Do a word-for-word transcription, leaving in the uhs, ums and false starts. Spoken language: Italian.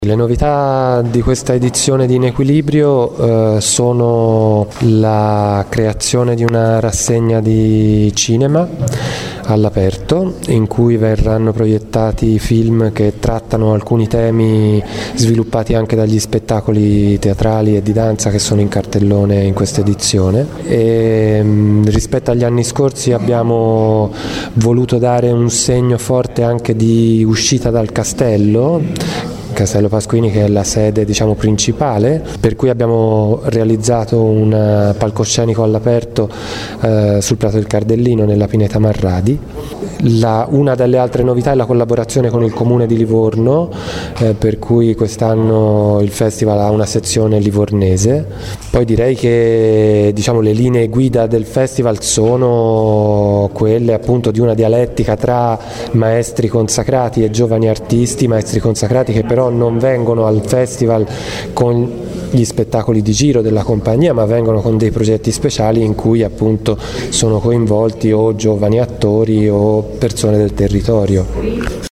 Le novità di questa edizione di In Equilibrio eh, sono la creazione di una rassegna di cinema all'aperto in cui verranno proiettati film che trattano alcuni temi sviluppati anche dagli spettacoli teatrali e di danza che sono in cartellone in questa edizione. E, mh, rispetto agli anni scorsi abbiamo voluto dare un segno forte anche di uscita dal castello Castello Pasquini, che è la sede, diciamo, principale, per cui abbiamo realizzato un palcoscenico all'aperto eh, sul Prato del Cardellino nella Pineta Marradi. La, una delle altre novità è la collaborazione con il Comune di Livorno, eh, per cui quest'anno il festival ha una sezione livornese. Poi direi che, diciamo, le linee guida del festival sono quelle appunto di una dialettica tra maestri consacrati e giovani artisti, maestri consacrati che però non vengono al festival con gli spettacoli di giro della compagnia, ma vengono con dei progetti speciali in cui appunto sono coinvolti o giovani attori o persone del territorio.